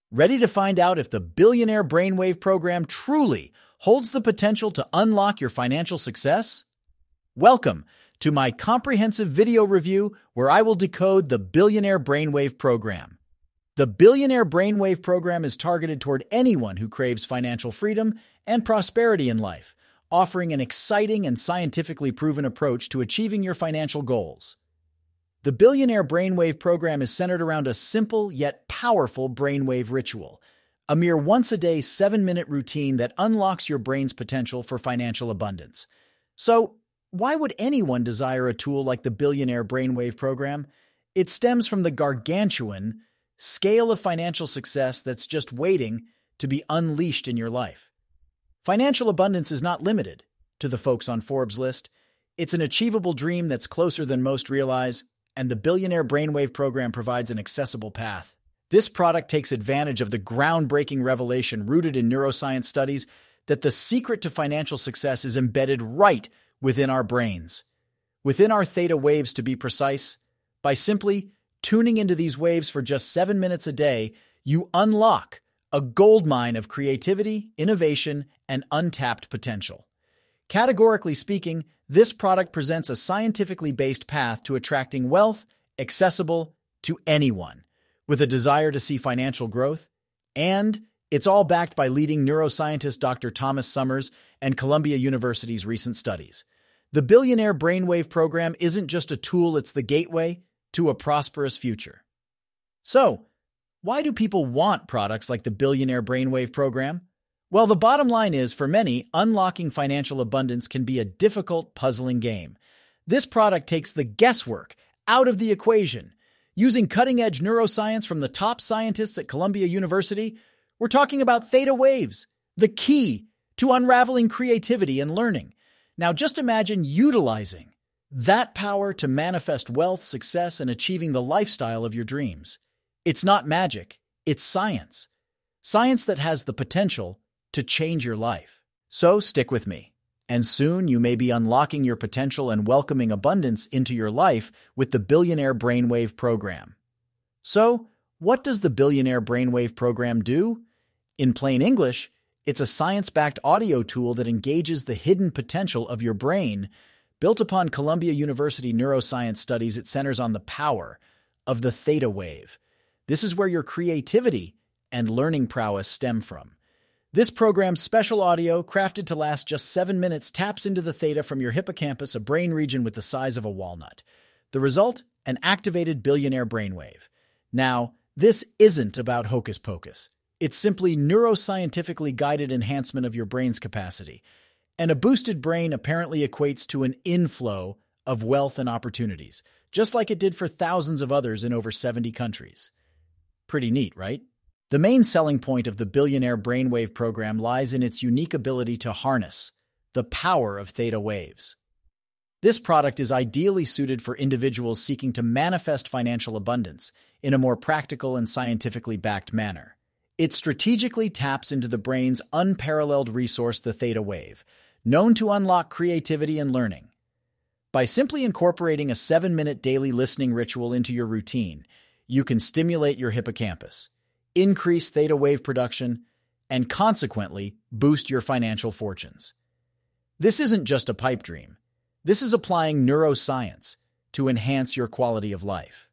Ready to find out if the Billionaire Brainwave program truly holds the potential to unlock your financial success? Welcome to my comprehensive video review where I will decode the Billionaire Brainwave program. The Billionaire Brainwave program is targeted toward anyone who craves financial freedom and prosperity in life, offering an exciting and scientifically proven approach to achieving your financial goals. The Billionaire Brainwave program is centered around a simple yet powerful brainwave ritual, a mere once-a-day 7-minute routine that unlocks your brain's potential for financial abundance. So, why would anyone desire a tool like the Billionaire Brainwave program? It stems from the gargantuan scale of financial success that's just waiting to be unleashed in your life. Financial abundance is not limited to the folks on Forbes' list. It's an achievable dream that's closer than most realize, and the Billionaire Brainwave program provides an accessible path. This product takes advantage of the groundbreaking revelation rooted in neuroscience studies that the secret to financial success is embedded right within our brains. Within our theta waves, to be precise. By simply tuning into these waves for just 7 minutes a day, you unlock a goldmine of creativity, innovation, and untapped potential. Categorically speaking, this product presents a scientifically based path to attracting wealth accessible to anyone with a desire to see financial growth, and it's all backed by leading neuroscientist Dr. Thomas Summers and Columbia University's recent studies. The Billionaire Brainwave program isn't just a tool, it's the gateway to a prosperous future. So, why do people want products like the Billionaire Brainwave program? Well, the bottom line is, for many, unlocking financial abundance can be a difficult, puzzling game. This product takes the guesswork out of the equation. Using cutting-edge neuroscience from the top scientists at Columbia University, we're talking about theta waves, the key to unraveling creativity and learning. Now, just imagine utilizing that power to manifest wealth, success, and achieving the lifestyle of your dreams. It's not magic, it's science. Science that has the potential to change your life. So stick with me, and soon you may be unlocking your potential and welcoming abundance into your life with the Billionaire Brainwave program. So, what does the Billionaire Brainwave program do? In plain English, it's a science-backed audio tool that engages the hidden potential of your brain. Built upon Columbia University neuroscience studies, it centers on the power of the theta wave. This is where your creativity and learning prowess stem from. This program's special audio, crafted to last just 7 minutes, taps into the theta from your hippocampus, a brain region with the size of a walnut. The result? An activated Billionaire Brainwave. Now, this isn't about hocus pocus. It's simply neuroscientifically guided enhancement of your brain's capacity. And a boosted brain apparently equates to an inflow of wealth and opportunities, just like it did for thousands of others in over 70 countries. Pretty neat, right? The main selling point of the Billionaire Brainwave program lies in its unique ability to harness the power of theta waves. This product is ideally suited for individuals seeking to manifest financial abundance in a more practical and scientifically backed manner. It strategically taps into the brain's unparalleled resource, the theta wave, known to unlock creativity and learning. By simply incorporating a 7-minute daily listening ritual into your routine, you can stimulate your hippocampus, increase theta wave production, and consequently boost your financial fortunes. This isn't just a pipe dream. This is applying neuroscience to enhance your quality of life.